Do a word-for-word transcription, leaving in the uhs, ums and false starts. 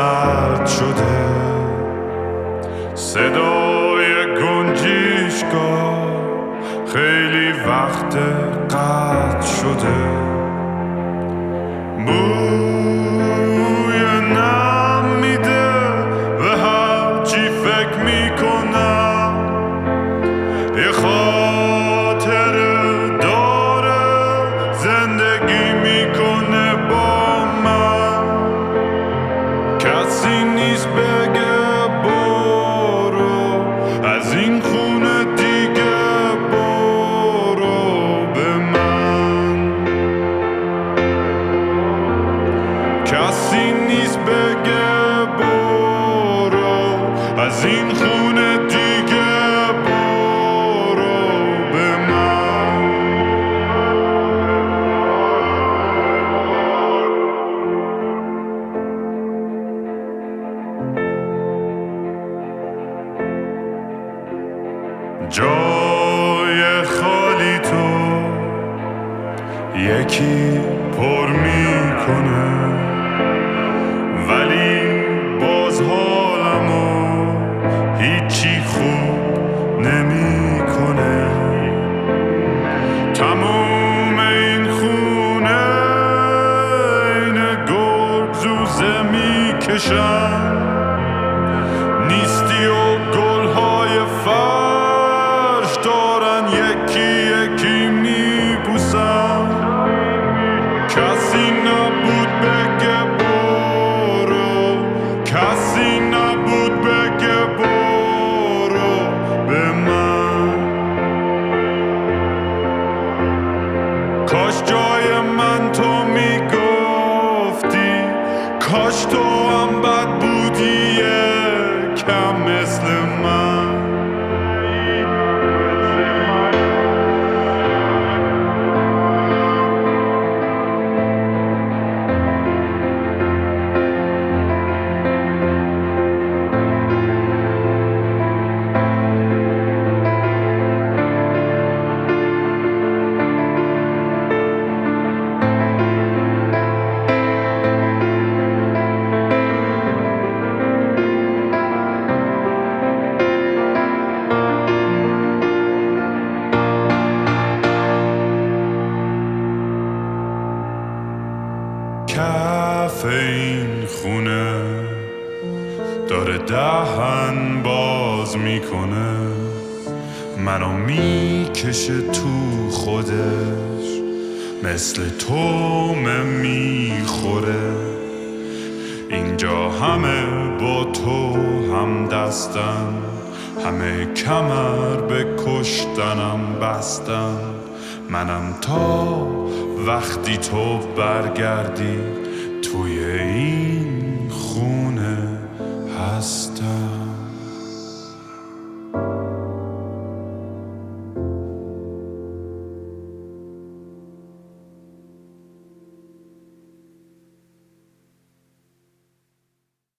سرد شده، صدای گنجشگاه خیلی وقت قطع شده، بوی نم میده و هرچی فکر میکنم یه خاطره داره زندگی میکنه با من. کسی نیست بگه برو از این خونه دیگه، برو به من. کسی نیست بگه برو از این خونه دیگه، برو به من. جای خالی تو یکی پر میکنه، ولی باز حالمو هیچی خوب نمیکنه. تموم این خونه این گرگ زوزه میکشن، نیستی و گلهای فرش دارن یکی یکی میبوسن. کسی نبود بگه برو، کسی نبود بگه برو به من. کاش جای من تو میگفتی، کاش تو هم بد بودی کم مثل من. کف این خونه داره دهن باز میکنه، منو میکشه تو خودش، مثل تومه میخوره. اینجا همه با تو هم دستن، همه کمر به کشتنم بستن. منم تا وقتی تو برگردی توی این خونه هستم.